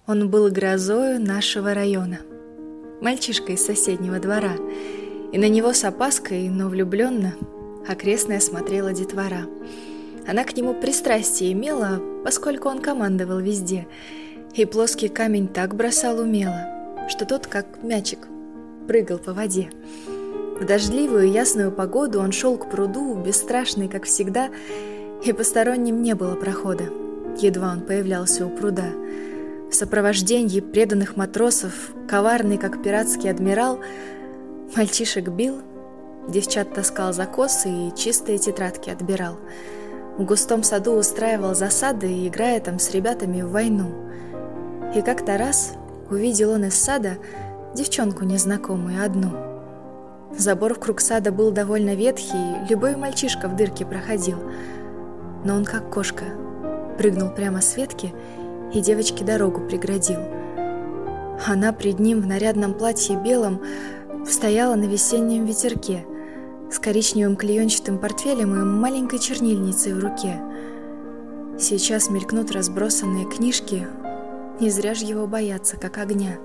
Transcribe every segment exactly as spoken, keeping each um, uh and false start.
Он был грозою нашего района, мальчишка из соседнего двора, и на него с опаской, но влюбленно окрестная смотрела детвора. Она к нему пристрастие имела, поскольку он командовал везде, и плоский камень так бросал умело, что тот, как мячик, прыгал по воде. В дождливую ясную погоду он шел к пруду, бесстрашный, как всегда, и посторонним не было прохода. Едва он появлялся у пруда. В сопровождении преданных матросов, коварный, как пиратский адмирал, мальчишек бил, девчат таскал за косы и чистые тетрадки отбирал. В густом саду устраивал засады, играя там с ребятами в войну. И как-то раз увидел он из сада девчонку незнакомую одну. Забор вкруг сада был довольно ветхий, любой мальчишка в дырке проходил. Но он, как кошка, прыгнул прямо с ветки и девочке дорогу преградил. Она пред ним в нарядном платье белом стояла на весеннем ветерке с коричневым клеенчатым портфелем и маленькой чернильницей в руке. Сейчас мелькнут разбросанные книжки, не зря ж его боятся, как огня.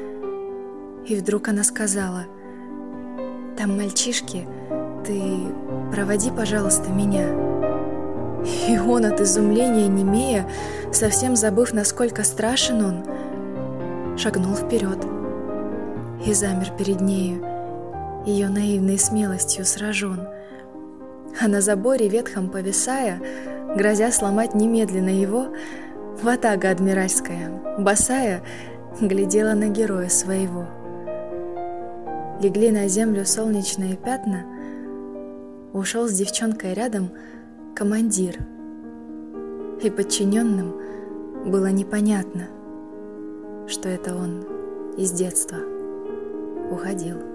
И вдруг она сказала: «Там мальчишки, ты проводи, пожалуйста, меня». И он от изумления немея, совсем забыв, насколько страшен он, шагнул вперед и замер перед нею, ее наивной смелостью сражен. А на заборе ветхом повисая, грозя сломать немедленно его, ватага адмиральская, босая, глядела на героя своего. Легли на землю солнечные пятна, ушел с девчонкой рядом командир, и подчиненным было непонятно, что это он из детства уходил.